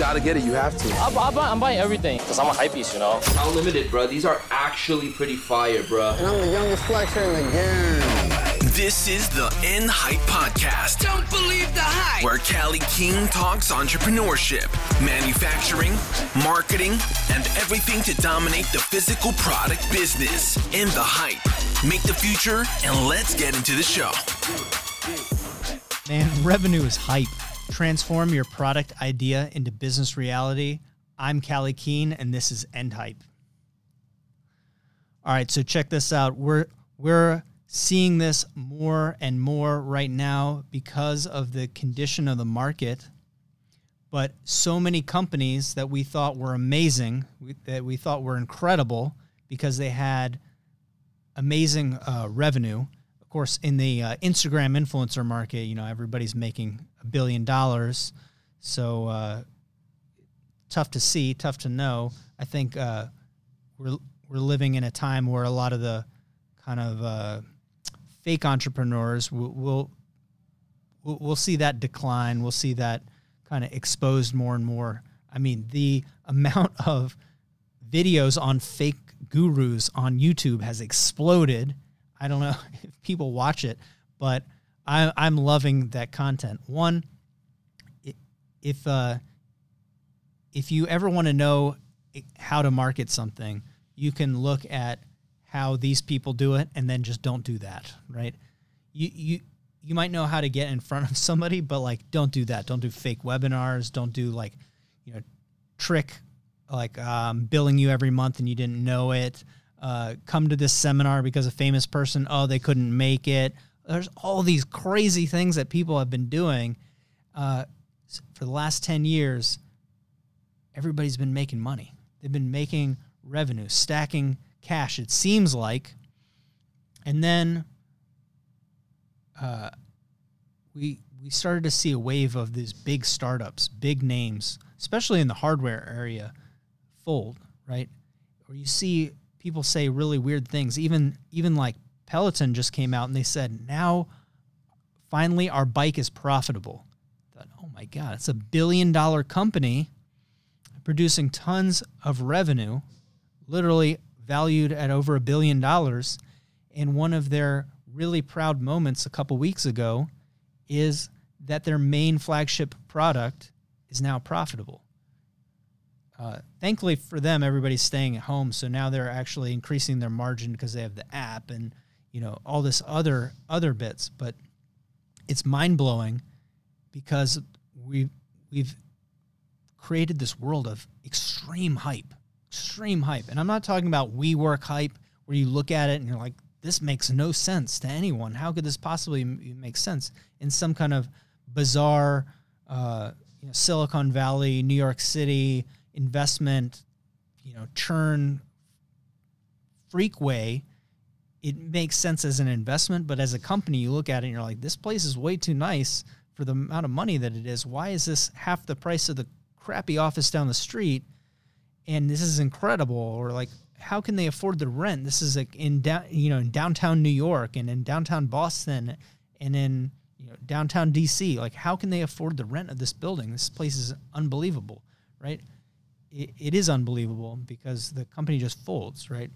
gotta get it. You have to. I'm buying everything because I'm a hypebeast, you know. Unlimited, bro. These are actually pretty fire, bro. And I'm the youngest flexer in the game. This is the N-Hype Podcast. Don't believe the hype. Where Callie King talks entrepreneurship, manufacturing, marketing, and everything to dominate the physical product business. In the hype. Make the future, and let's get into the show. Man, revenue is hype. Transform your product idea into business reality. I'm Callie Keen, and this is N-Hype. All right, so check this out. We're seeing this more and more right now because of the condition of the market. But so many companies that we thought were amazing, that we thought were incredible because they had amazing revenue. Of course, in the Instagram influencer market, you know, everybody's making $1 billion. So tough to see, tough to know. I think we're living in a time where a lot of the kind of fake entrepreneurs we'll see that decline. We'll see that kind of exposed more and more. I mean, the amount of videos on fake gurus on YouTube has exploded. I don't know if people watch it, but I'm loving that content. One, if you ever want to know how to market something, you can look at how these people do it and then just don't do that, right? You might know how to get in front of somebody, but like, don't do that. Don't do fake webinars. Don't do like, you know, trick, like billing you every month and you didn't know it. Come to this seminar because a famous person, they couldn't make it. There's all these crazy things that people have been doing for the last 10 years. Everybody's been making money. They've been making revenue, stacking cash, it seems like. And then we started to see a wave of these big startups, big names, especially in the hardware area, fold, right? Or you see people say really weird things. Even like Peloton just came out and they said, now finally our bike is profitable. I thought, oh my God, it's $1 billion company producing tons of revenue, literally valued at over $1 billion. And one of their really proud moments a couple weeks ago is that their main flagship product is now profitable. Thankfully for them, everybody's staying at home, so now they're actually increasing their margin because they have the app and, you know, all this other bits. But it's mind-blowing because we've created this world of extreme hype. And I'm not talking about WeWork hype where you look at it and you're like, this makes no sense to anyone. How could this possibly make sense? In some kind of bizarre Silicon Valley, New York City investment, churn freak way, it makes sense as an investment, but as a company, you look at it and you're like, this place is way too nice for the amount of money that it is. Why is this half the price of the crappy office down the street? And this is incredible. Or like, how can they afford the rent? This is like in downtown New York and in downtown Boston and in downtown DC. Like, how can they afford the rent of this building? This place is unbelievable, right? It is unbelievable because the company just folds, right?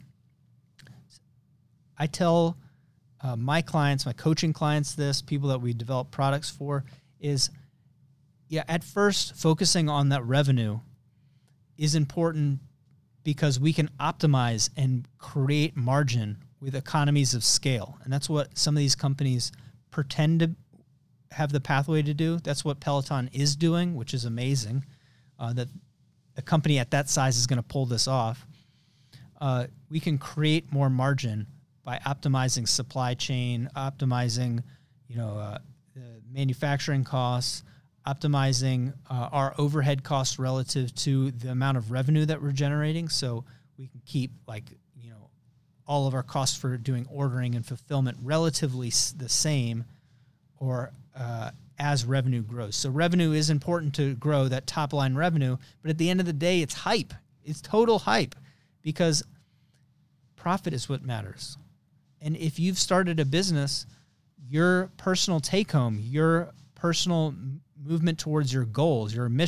I tell my clients, my coaching clients this, people that we develop products for, is, at first focusing on that revenue is important because we can optimize and create margin with economies of scale. And that's what some of these companies pretend to have the pathway to do. That's what Peloton is doing, which is amazing, that a company at that size is going to pull this off. We can create more margin by optimizing supply chain, optimizing, the manufacturing costs, optimizing our overhead costs relative to the amount of revenue that we're generating. So we can keep all of our costs for doing ordering and fulfillment relatively the same, or as revenue grows. So revenue is important to grow, that top line revenue, but at the end of the day, it's hype. It's total hype because profit is what matters. And if you've started a business, your personal take home, your personal movement towards your goals, your mission,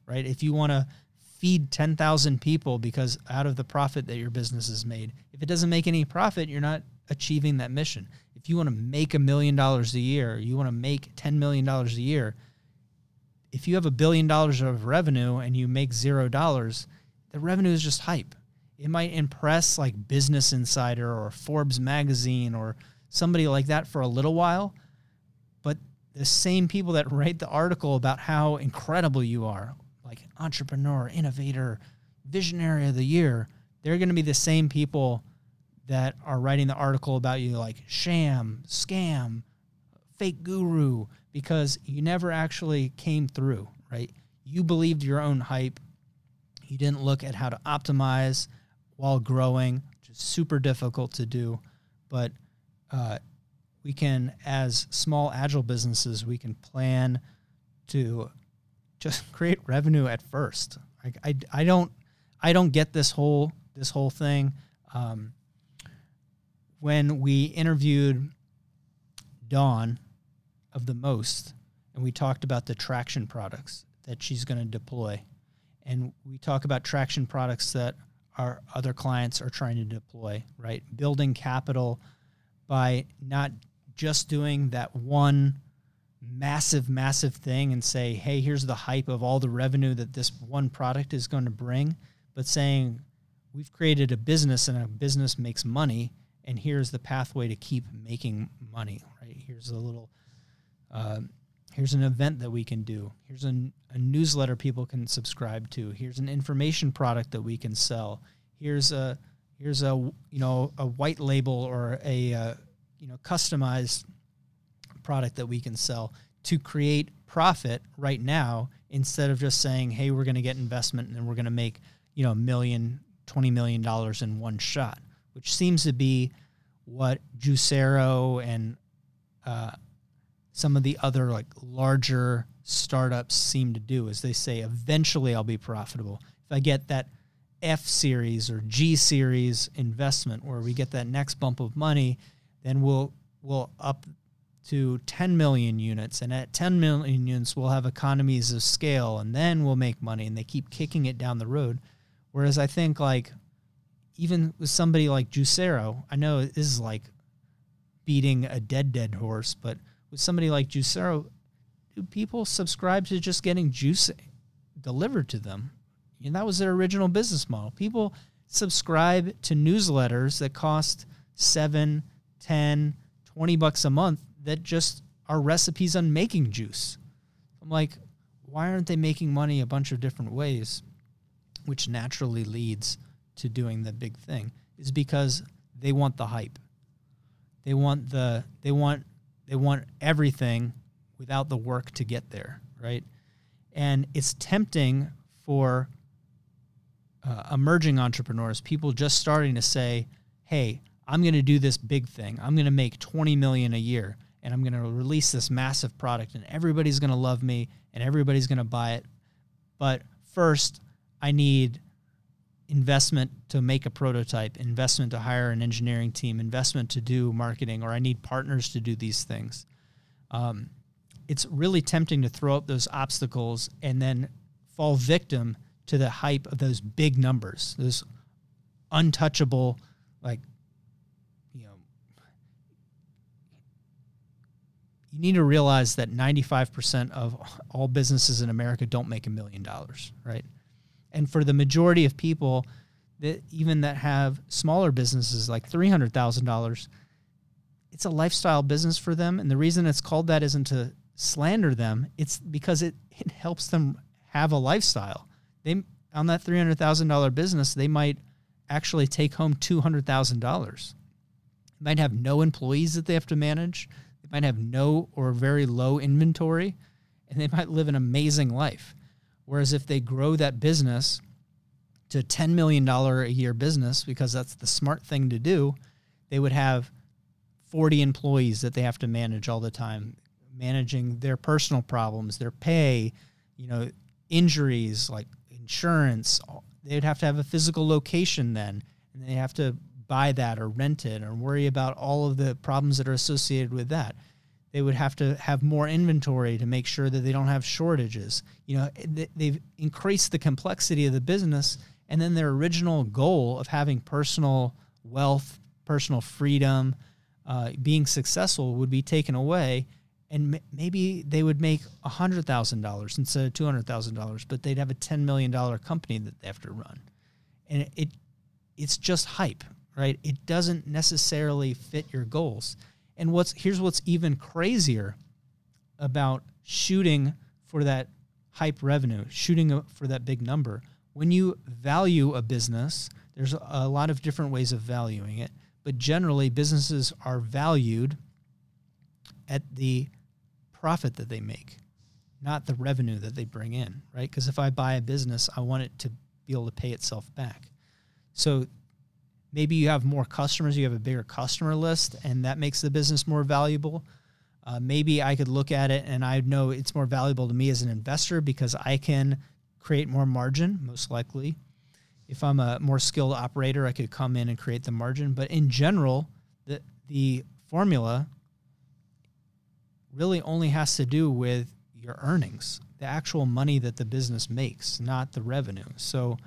right? If you want to feed 10,000 people because out of the profit that your business has made, if it doesn't make any profit, you're not achieving that mission. If you want to make $1 million a year, you want to make $10 million a year, if you have $1 billion of revenue and you make $0, the revenue is just hype. It might impress like Business Insider or Forbes magazine or somebody like that for a little while, but the same people that write the article about how incredible you are, like entrepreneur, innovator, visionary of the year, they're going to be the same people that are writing the article about you like sham, scam, fake guru, because you never actually came through, right? You believed your own hype. You didn't look at how to optimize while growing, which is super difficult to do. But we can, as small agile businesses, we can plan to just create revenue at first. I don't get this whole thing. When we interviewed Dawn of The Most, and we talked about the traction products that she's going to deploy, and we talk about traction products that our other clients are trying to deploy, right? Building capital by not just doing that one massive thing and say, hey, here's the hype of all the revenue that this one product is going to bring, but saying we've created a business and a business makes money, and here's the pathway to keep making money, right? Here's a little, here's an event that we can do. Here's a newsletter people can subscribe to. Here's an information product that we can sell. Here's a white label or a customized product that we can sell to create profit right now, instead of just saying, hey, we're going to get investment and then we're going to make, $1 million, $20 million in one shot, which seems to be what Juicero and some of the other like larger startups seem to do, is they say, eventually I'll be profitable. If I get that F series or G series investment where we get that next bump of money, then we'll up to 10 million units. And at 10 million units, we'll have economies of scale, and then we'll make money. And they keep kicking it down the road. Whereas I think like, even with somebody like Juicero, I know this is like beating a dead horse, but with somebody like Juicero, do people subscribe to just getting juice delivered to them? And that was their original business model. People subscribe to newsletters that cost $7, $10, $20 a month that just are recipes on making juice. I'm like, why aren't they making money a bunch of different ways, which naturally leads to doing the big thing? Is because they want the hype. They want everything without the work to get there, right? And it's tempting for emerging entrepreneurs, people just starting to say, hey, I'm going to do this big thing. I'm going to make $20 million a year, and I'm going to release this massive product, and everybody's going to love me, and everybody's going to buy it. But first, I need investment to make a prototype, investment to hire an engineering team, investment to do marketing, or I need partners to do these things. It's really tempting to throw up those obstacles and then fall victim to the hype of those big numbers, those untouchable, like, you need to realize that 95% of all businesses in America don't make $1 million, right? And for the majority of people that even that have smaller businesses like $300,000, it's a lifestyle business for them. And the reason it's called that isn't to slander them. It's because it helps them have a lifestyle. They, on that $300,000 business, they might actually take home $200,000. They might have no employees that they have to manage. They might have no or very low inventory, and they might live an amazing life. Whereas if they grow that business to $10 million a year business, because that's the smart thing to do, they would have 40 employees that they have to manage all the time, managing their personal problems, their pay, injuries like insurance. They'd have to have a physical location then, and they have to buy that or rent it or worry about all of the problems that are associated with that. They would have to have more inventory to make sure that they don't have shortages. They've increased the complexity of the business, and then their original goal of having personal wealth, personal freedom, being successful would be taken away, and maybe they would make $100,000 instead of $200,000, but they'd have a $10 million company that they have to run. And it's just hype, right? It doesn't necessarily fit your goals. And here's what's even crazier about shooting for that hype revenue, shooting for that big number. When you value a business, there's a lot of different ways of valuing it, but generally businesses are valued at the profit that they make, not the revenue that they bring in, right? Because if I buy a business, I want it to be able to pay itself back. So maybe you have more customers, you have a bigger customer list, and that makes the business more valuable. Maybe I could look at it and I know it's more valuable to me as an investor because I can create more margin, most likely. If I'm a more skilled operator, I could come in and create the margin. But in general, the formula really only has to do with your earnings, the actual money that the business makes, not the revenue. So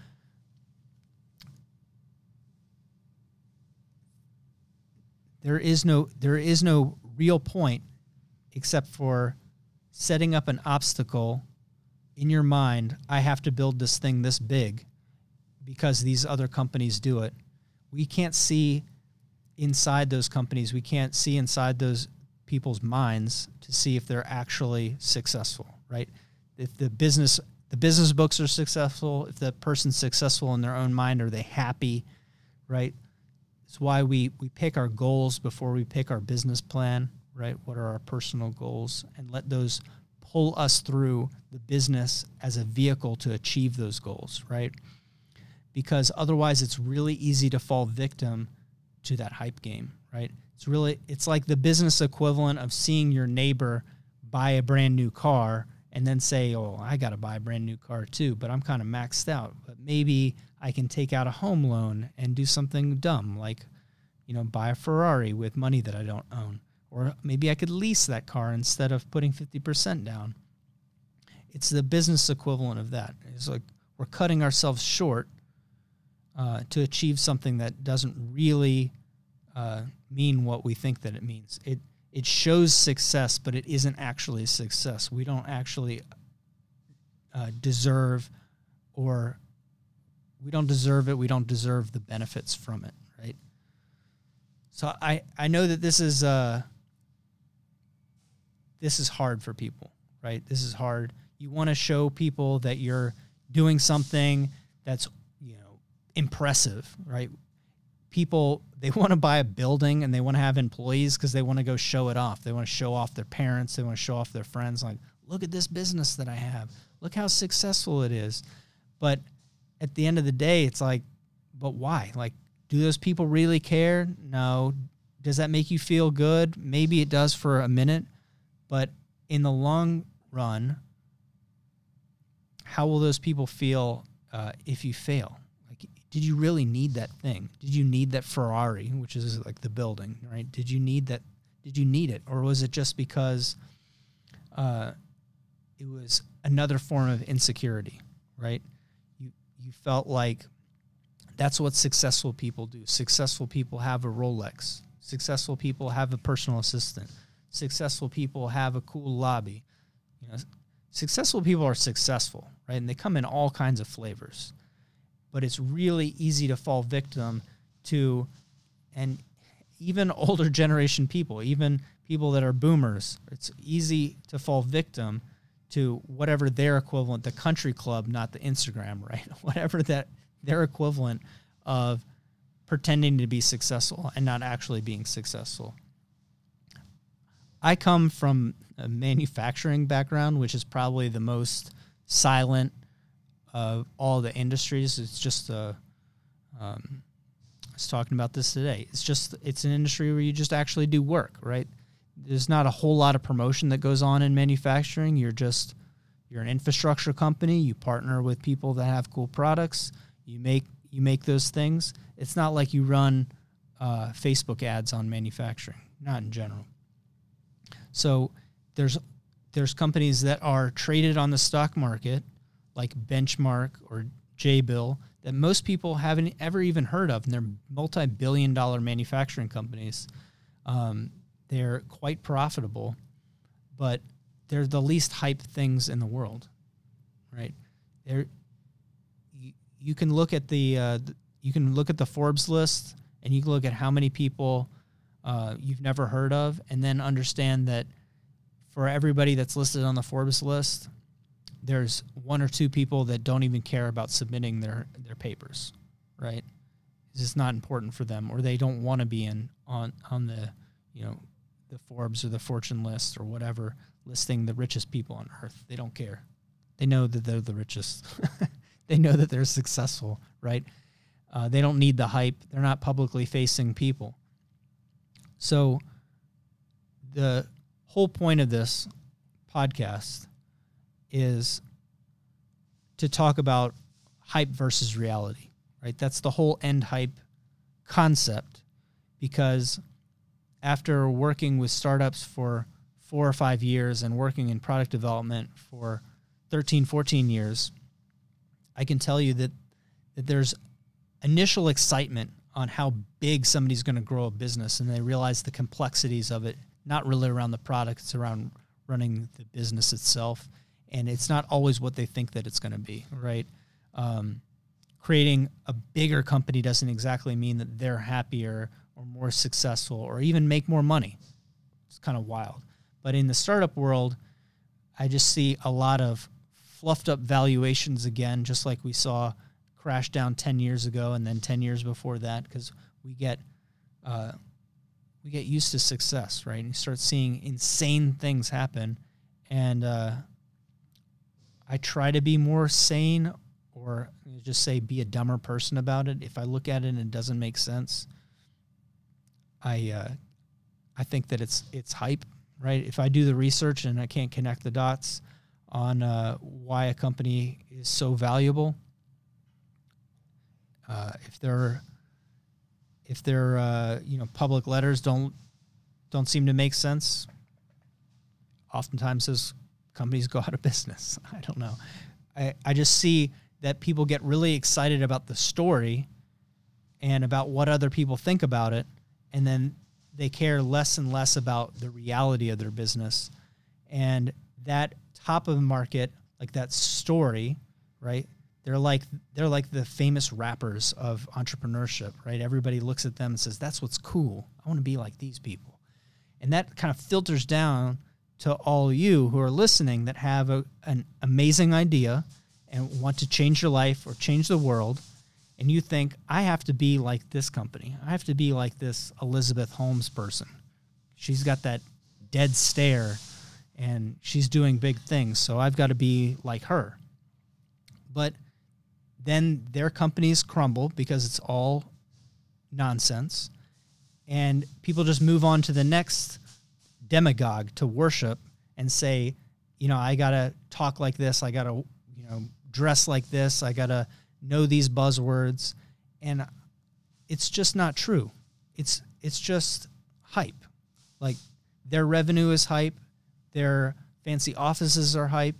there is no real point except for setting up an obstacle in your mind. I have to build this thing this big because these other companies do it. We can't see inside those companies. We can't see inside those people's minds to see if they're actually successful, right? If the business books are successful, if the person's successful in their own mind, are they happy, right? It's why we pick our goals before we pick our business plan, right? What are our personal goals? And let those pull us through the business as a vehicle to achieve those goals, right? Because otherwise it's really easy to fall victim to that hype game, right? It's like the business equivalent of seeing your neighbor buy a brand new car and then say, oh, I got to buy a brand new car too, but I'm kind of maxed out. But maybe I can take out a home loan and do something dumb, like, buy a Ferrari with money that I don't own. Or maybe I could lease that car instead of putting 50% down. It's the business equivalent of that. It's like we're cutting ourselves short to achieve something that doesn't really mean what we think that it means. It shows success, but it isn't actually success. We don't actually deserve it. We don't deserve the benefits from it, right? So I know that this is hard for people, right? This is hard. You want to show people that you're doing something that's, impressive, right? People, they want to buy a building and they want to have employees because they want to go show it off. They want to show off their parents. They want to show off their friends. Like, look at this business that I have. Look how successful it is. But at the end of the day, it's like, but why? Like, do those people really care? No. Does that make you feel good? Maybe it does for a minute. But in the long run, how will those people feel if you fail? Did you really need that thing? Did you need that Ferrari, which is like the building, right? Did you need that? Did you need it? Or was it just because it was another form of insecurity, right? You felt like that's what successful people do. Successful people have a Rolex. Successful people have a personal assistant. Successful people have a cool lobby. Successful people are successful, right? And they come in all kinds of flavors. But it's really easy to fall victim to, and even older generation people, even people that are boomers, it's easy to fall victim to whatever their equivalent, the country club, not the Instagram, right? Whatever that their equivalent of pretending to be successful and not actually being successful. I come from a manufacturing background, which is probably the most silent of all the industries. It's just I was talking about this today. It's an industry where you just actually do work, right? There's not a whole lot of promotion that goes on in manufacturing. You're an infrastructure company. You partner with people that have cool products. You make those things. It's not like you run Facebook ads on manufacturing, not in general. So there's companies that are traded on the stock market, like Benchmark or Jabil, that most people haven't ever even heard of, and they're multi-billion-dollar manufacturing companies. They're quite profitable, but they're the least hyped things in the world, right? You can look at the Forbes list, and you can look at how many people you've never heard of, and then understand that for everybody that's listed on the Forbes list, there's one or two people that don't even care about submitting their papers, right? It's just not important for them, or they don't want to be on the, the Forbes or the Fortune list or whatever, listing the richest people on earth. They don't care. They know that they're the richest. They know that they're successful, right? They don't need the hype. They're not publicly facing people. So the whole point of this podcast is to talk about hype versus reality, right? That's the whole end hype concept, because after working with startups for 4 or 5 years and working in product development for 13, 14 years, I can tell you that there's initial excitement on how big somebody's going to grow a business, and they realize the complexities of it, not really around the product, it's around running the business itself. And it's not always what they think that it's going to be, right? Creating a bigger company doesn't exactly mean that they're happier or more successful or even make more money. It's kind of wild. But in the startup world, I just see a lot of fluffed up valuations again, just like we saw crash down 10 years ago and then 10 years before that, because we get used to success, right? And you start seeing insane things happen, and I try to be more sane, or just say be a dumber person about it. If I look at it and it doesn't make sense, I think that it's hype, right? If I do the research and I can't connect the dots on why a company is so valuable, if their public letters don't seem to make sense, oftentimes those companies go out of business. I don't know. I just see that people get really excited about the story and about what other people think about it, and then they care less and less about the reality of their business. And that top of the market, like that story, right? They're like the famous rappers of entrepreneurship, right? Everybody looks at them and says, that's what's cool. I want to be like these people. And that kind of filters down to all you who are listening that have an amazing idea and want to change your life or change the world. And you think, I have to be like this company. I have to be like this Elizabeth Holmes person. She's got that dead stare and she's doing big things, so I've got to be like her. But then their companies crumble because it's all nonsense. And people just move on to the next demagogue to worship and say, I got to talk like this. I got to, dress like this. I got to know these buzzwords. And it's just not true. It's just hype. Like, their revenue is hype. Their fancy offices are hype.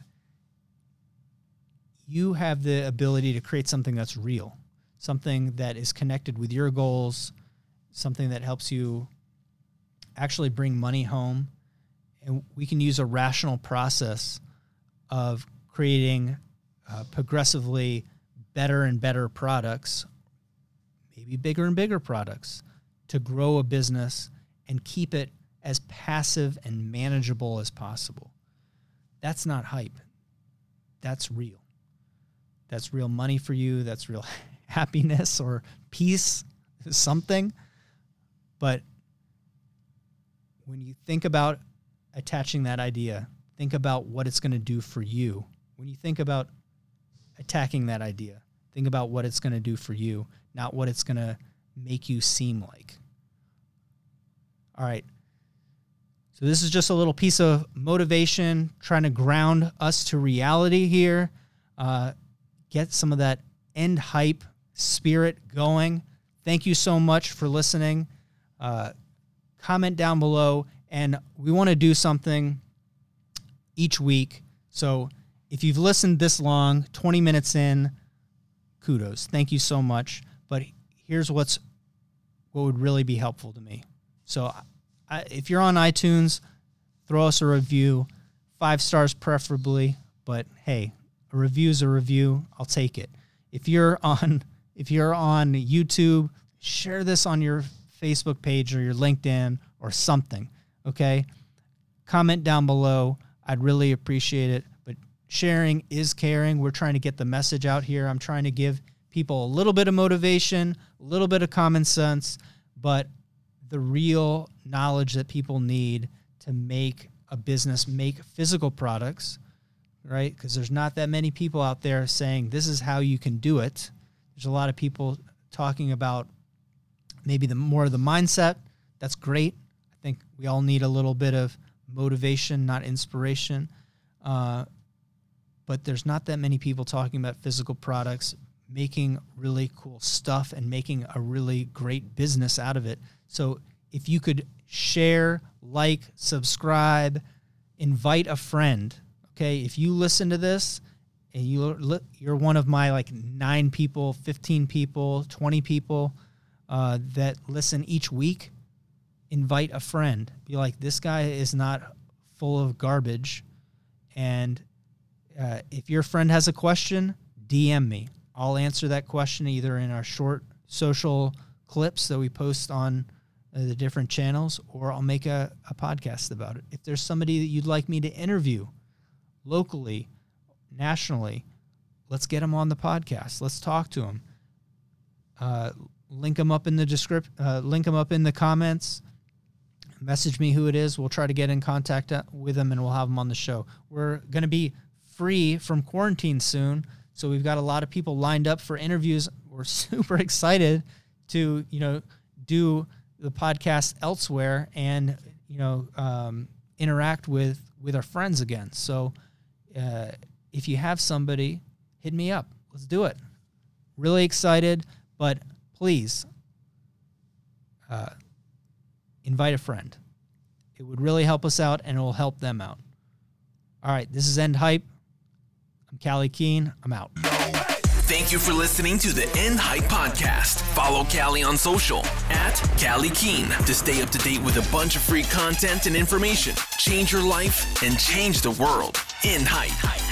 You have the ability to create something that's real, something that is connected with your goals, something that helps you actually bring money home. And we can use a rational process of creating progressively better and better products, maybe bigger and bigger products, to grow a business and keep it as passive and manageable as possible. That's not hype. That's real. That's real money for you. That's real happiness or peace, something. But when you think about attaching that idea, think about what it's going to do for you. When you think about attacking that idea, think about what it's going to do for you, not what it's going to make you seem like. All right. So this is just a little piece of motivation, trying to ground us to reality here. Get some of that end hype spirit going. Thank you so much for listening. Comment down below And we want to do something each week. So if you've listened this long, 20 minutes in, kudos. Thank you so much. But here's what would really be helpful to me. So if you're on iTunes, throw us a review, 5 stars preferably, but hey, a review's a review. I'll take it. If you're on YouTube, share this on your Facebook page or your LinkedIn or something, okay? Comment down below. I'd really appreciate it. But sharing is caring. We're trying to get the message out here. I'm trying to give people a little bit of motivation, a little bit of common sense, but the real knowledge that people need to make a business, make physical products, right? Because there's not that many people out there saying this is how you can do it. There's a lot of people talking about maybe more of the mindset. That's great. I think we all need a little bit of motivation, not inspiration. But there's not that many people talking about physical products, making really cool stuff and making a really great business out of it. So if you could share, like, subscribe, invite a friend, okay? If you listen to this and you're one of my 9 people, 15 people, 20 people that listen each week, invite a friend. Be like, this guy is not full of garbage. And if your friend has a question, DM me. I'll answer that question either in our short social clips that we post on the different channels, or I'll make a podcast about it. If there's somebody that you'd like me to interview locally, nationally, let's get them on the podcast. Let's talk to them. Link them up in the link them up in the comments. Message me who it is. We'll try to get in contact with them, and we'll have them on the show. We're going to be free from quarantine soon, so we've got a lot of people lined up for interviews. We're super excited to, do the podcast elsewhere and, interact with our friends again. So if you have somebody, hit me up. Let's do it. Really excited, but please invite a friend. It would really help us out, and it will help them out. All right, this is End Hype. I'm Callie Keene. I'm out. Thank you for listening to the End Hype Podcast. Follow Callie on social @Callie Keene to stay up to date with a bunch of free content and information. Change your life and change the world. End Hype.